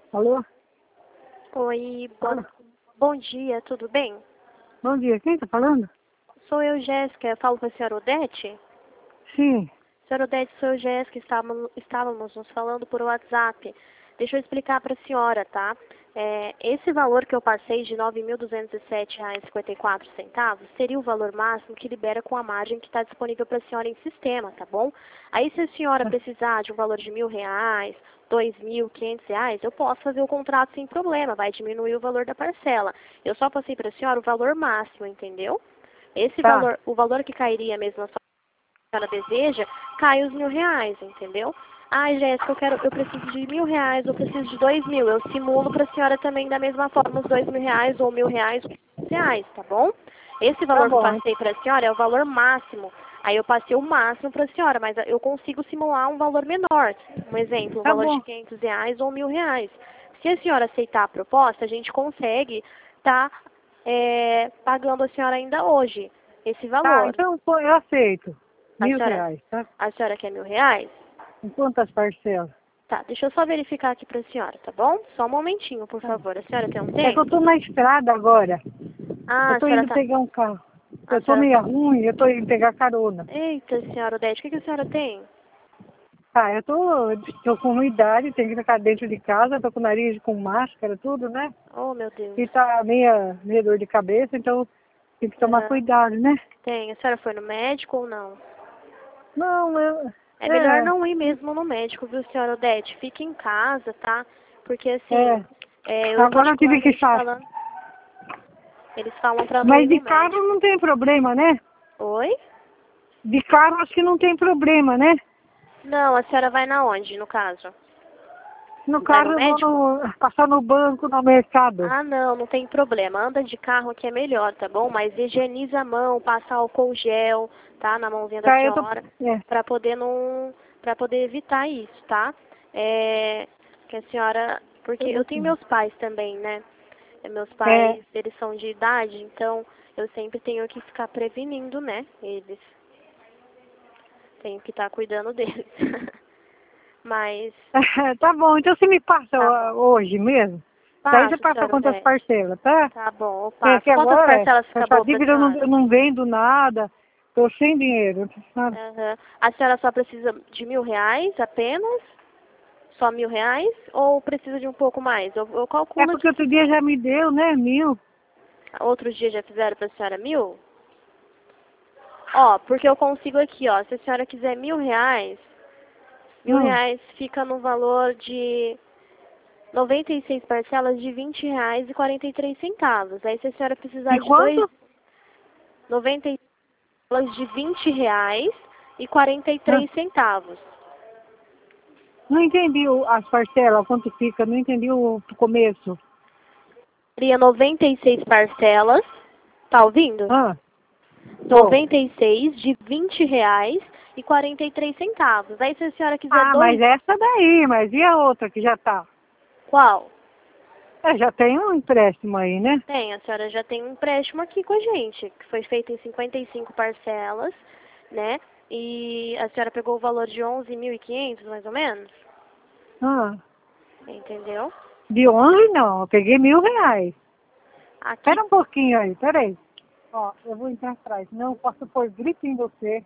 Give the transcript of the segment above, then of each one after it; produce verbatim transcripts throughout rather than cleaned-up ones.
Alô? Oi, bom, Alô? bom dia, tudo bem? Bom dia, quem está falando? Sou eu, Jéssica. Eu falo com a senhora Odete? Sim. Senhora Odete, sou eu, Jéssica. Estávamos, estávamos nos falando por WhatsApp. Deixa eu explicar para a senhora, tá? É, esse valor que eu passei de nove mil duzentos e sete reais e cinquenta e quatro centavos seria o valor máximo que libera com a margem que está disponível para a senhora em sistema, tá bom? Aí se a senhora precisar de um valor de mil reais, dois mil, quinhentos reais, eu posso fazer o contrato sem problema, vai diminuir o valor da parcela. Eu só passei para a senhora o valor máximo, entendeu? Esse Tá, valor, o valor que cairia mesmo na sua senhora deseja, cai os mil reais, entendeu? Ai, Jéssica, eu quero, eu preciso de mil reais, eu preciso de dois mil. Eu simulo para a senhora também da mesma forma os dois mil reais, ou mil reais, ou quinhentos reais, tá bom? Esse tá valor que eu bom. passei para a senhora é o valor máximo. Aí eu passei o máximo para a senhora, mas eu consigo simular um valor menor. Um exemplo, um Tá valor de bom. quinhentos reais ou mil reais. Se a senhora aceitar a proposta, a gente consegue estar tá, é, pagando a senhora ainda hoje esse Tá, valor. então pô, eu aceito. A Mil senhora, reais, tá? a senhora quer mil reais? Em quantas parcelas? Tá, deixa eu só verificar aqui pra senhora, tá bom? Só um momentinho, por Tá. favor. A senhora tem um É que eu tô tempo? na estrada agora. Ah, Eu a tô senhora indo tá... pegar um carro. A Eu tô senhora... meio ruim, eu tô indo pegar carona. Eita, senhora Odete, o que, que a senhora tem? Tá, eu tô, tô com idade, tenho que ficar dentro de casa, tô com o nariz com máscara, tudo, né? Oh, meu Deus. E tá meia, meia dor de cabeça, então tem que tomar Aham. cuidado, né? Tem. A senhora foi no médico ou não? Não, eu... É melhor É, não ir mesmo no médico, viu, senhora Odete? Fique em casa, tá? Porque, assim, é. é, eu Agora eu tive que particularmente estar. falando, eles falam pra não ir Mas no de carro médico. não tem problema, né? Oi? De carro acho que não tem problema, né? Não, a senhora vai na onde, no caso? No Vai carro no eu vou médico? no, passar no banco, no mercado. Ah, não, não tem problema. Anda de carro que é melhor, tá bom? Mas higieniza a mão, passa álcool gel, tá? Na mãozinha da Tá, eu tô. senhora, É, pra poder não, para poder evitar isso, tá? É, que a senhora, porque eu eu vou tenho sim. meus pais também, né? É, meus É, pais, eles são de idade, então eu sempre tenho que ficar prevenindo, né? Eles. Tenho que estar cuidando deles. Mas, tá bom, então você me passa tá bom. ho- hoje mesmo. Daí você Passo, passa senhora quantas Odete. parcelas, tá? Tá bom, eu É passo. que Quantas agora, parcelas com fica essa boa pra dívida eu não, senhora? eu não vendo nada, tô sem dinheiro, sabe? Aham. A senhora só precisa de mil reais apenas? Só mil reais? Ou precisa de um pouco mais? Eu, eu É calculo porque aqui. outro dia já me deu, né, mil. Outros dias já fizeram pra senhora mil? Ó, porque eu consigo aqui, ó. Se a senhora quiser mil reais, mil Hum. reais fica no valor de noventa e seis parcelas de vinte reais e quarenta e três centavos. Aí se a senhora E precisar de dois, quanto? noventa e seis parcelas de vinte reais e quarenta e Hã? três centavos. Não entendi o- as parcelas, quanto fica, não entendi o começo. Seria noventa e seis parcelas, tá ouvindo? Ah, tô. noventa e seis de vinte reais e quarenta e três centavos. Aí se a senhora quiser Ah, mas dois, essa daí, mas e a outra que já tá? qual? É, já tem um empréstimo aí, né? Tem, a senhora já tem um empréstimo aqui com a gente, que foi feito em cinquenta e cinco parcelas, né? E a senhora pegou o valor de onze mil e quinhentos, mais ou menos? Ah, Entendeu? de onze não, eu peguei mil reais. Aqui, Espera um pouquinho aí, peraí. Ó, eu vou entrar atrás, senão eu posso pôr grito em você.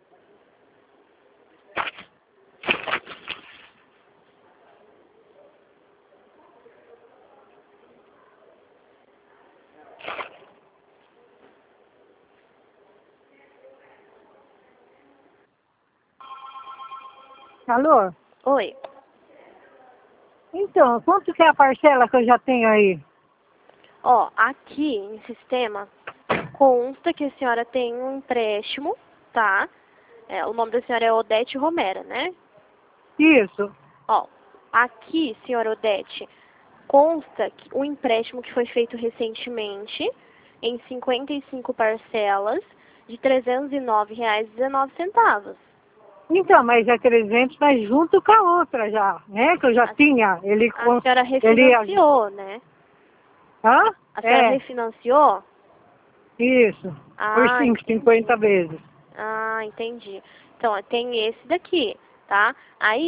Alô? oi. Então, quanto que é a parcela que eu já tenho aí? Ó, aqui em sistema consta que a senhora tem um empréstimo, tá? É, o nome da senhora é Odete Romera, né? Isso. Ó, aqui, senhora Odete, consta que um empréstimo que foi feito recentemente em cinquenta e cinco parcelas de trezentos e nove reais e dezenove centavos. Então, mas é trezentos, mas junto com a outra já, né? Que eu já A, tinha. Ele, a com- senhora ele, refinanciou, né? hã? A senhora É, refinanciou? isso. Por Ah, cinco, entendi. cinquenta vezes. Ah, entendi. Então, ó, tem esse daqui, tá? Aí,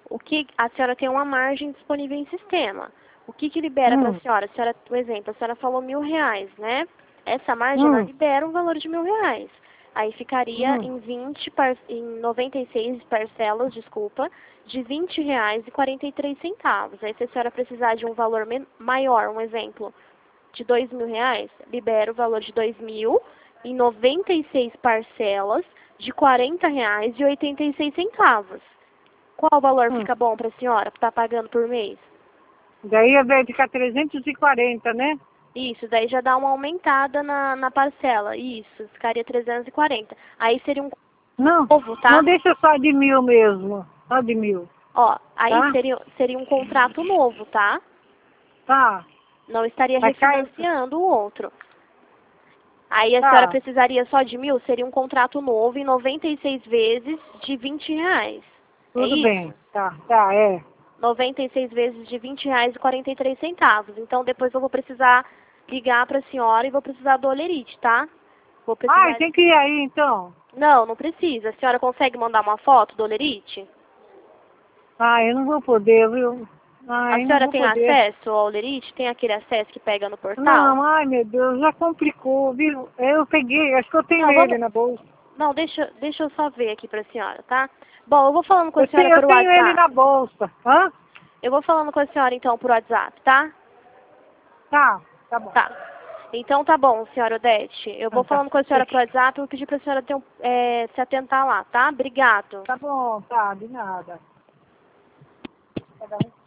o que a senhora tem uma margem disponível em sistema. O que que libera Hum. para a senhora? A senhora, por exemplo, a senhora falou mil reais, né? Essa margem, Hum. ela libera um valor de mil reais. Aí ficaria Hum. em, vinte par... em noventa e seis parcelas, desculpa, de vinte reais e quarenta e três centavos. Aí se a senhora precisar de um valor men... maior, um exemplo, de dois mil reais, libera o valor de dois mil em noventa e seis parcelas de quarenta reais e oitenta e seis centavos. Qual valor Hum. fica bom para a senhora, para estar pagando por mês? Daí vai ficar trezentos e quarenta, né? Isso, daí já dá uma aumentada na, na parcela. Isso, ficaria trezentos e quarenta. Aí seria um Não, novo, tá? não deixa só de mil mesmo. Só de mil. Ó, aí Tá? seria, seria um contrato novo, tá? Tá. Não estaria Vai cair. refinanciando o outro. Aí a senhora Tá. precisaria só de mil, seria um contrato novo em noventa e seis vezes de vinte reais. É Tudo isso? bem. Tá, tá, é. noventa e seis vezes de vinte reais e quarenta e três centavos. Então depois eu vou precisar ligar para a senhora e vou precisar do olerite, tá? Vou precisar... Ai, tem que ir aí então. Não, não precisa. A senhora consegue mandar uma foto do olerite? Ah, eu não vou poder, viu? A Ai, não senhora vou tem poder. acesso ao olerite? Tem aquele acesso que pega no portal? Não, ai meu Deus, já complicou, viu? Eu peguei, acho que eu tenho Não, ele vamos... na bolsa. Não, deixa, deixa eu só ver aqui pra senhora, tá? Bom, eu vou falando com a Eu senhora tenho, eu por tenho ele WhatsApp. na bolsa. Hã? Eu vou falando com a senhora então por WhatsApp, tá? Tá, tá bom. Tá. Então tá bom, senhora Odete. Eu vou Ah, tá. falando com a senhora por WhatsApp e vou pedir pra senhora ter um, é, se atentar lá, tá? Obrigado. Tá bom, tá, de nada. Cada um